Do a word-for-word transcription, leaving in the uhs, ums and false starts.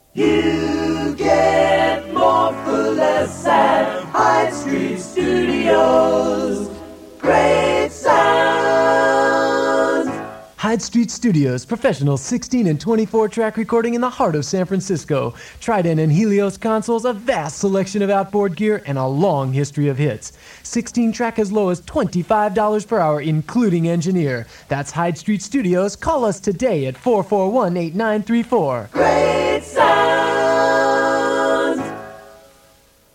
You get more for less at Hyde Street Studios. Great sound. Hyde Street Studios, professional sixteen and twenty-four track recording in the heart of San Francisco. Trident and Helios consoles, a vast selection of outboard gear, and a long history of hits. sixteen track as low as twenty-five dollars per hour, including engineer. That's Hyde Street Studios. Call us today at four four one, eight nine three four. Great